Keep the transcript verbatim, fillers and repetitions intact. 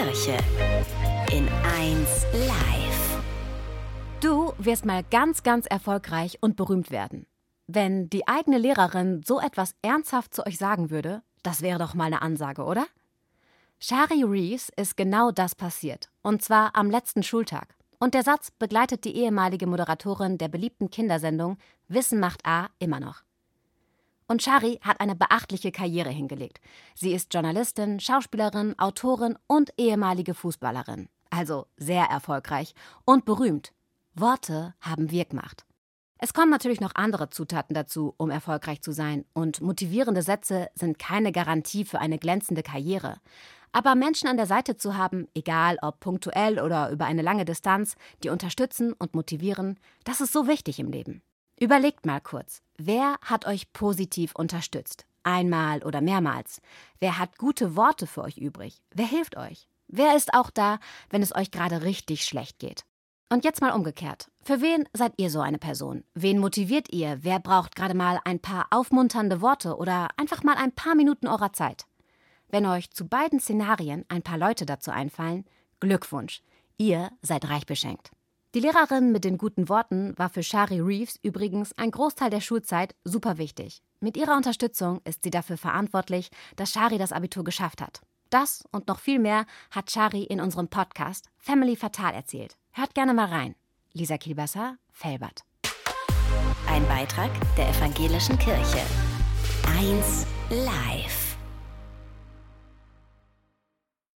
Kirche in eins Live. Du wirst mal ganz, ganz erfolgreich und berühmt werden. Wenn die eigene Lehrerin so etwas ernsthaft zu euch sagen würde, das wäre doch mal eine Ansage, oder? Shari Reeves ist genau das passiert, und zwar am letzten Schultag. Und der Satz begleitet die ehemalige Moderatorin der beliebten Kindersendung Wissen macht A immer noch. Und Shari hat eine beachtliche Karriere hingelegt. Sie ist Journalistin, Schauspielerin, Autorin und ehemalige Fußballerin. Also sehr erfolgreich und berühmt. Worte haben Wirkmacht. Es kommen natürlich noch andere Zutaten dazu, um erfolgreich zu sein. Und motivierende Sätze sind keine Garantie für eine glänzende Karriere. Aber Menschen an der Seite zu haben, egal ob punktuell oder über eine lange Distanz, die unterstützen und motivieren, das ist so wichtig im Leben. Überlegt mal kurz, wer hat euch positiv unterstützt? Einmal oder mehrmals? Wer hat gute Worte für euch übrig? Wer hilft euch? Wer ist auch da, wenn es euch gerade richtig schlecht geht? Und jetzt mal umgekehrt. Für wen seid ihr so eine Person? Wen motiviert ihr? Wer braucht gerade mal ein paar aufmunternde Worte oder einfach mal ein paar Minuten eurer Zeit? Wenn euch zu beiden Szenarien ein paar Leute dazu einfallen, Glückwunsch, ihr seid reich beschenkt. Die Lehrerin mit den guten Worten war für Shari Reeves übrigens ein Großteil der Schulzeit super wichtig. Mit ihrer Unterstützung ist sie dafür verantwortlich, dass Shari das Abitur geschafft hat. Das und noch viel mehr hat Shari in unserem Podcast Family Fatal erzählt. Hört gerne mal rein. Lisa Kielbasser, Velbert. Ein Beitrag der Evangelischen Kirche. eins Live.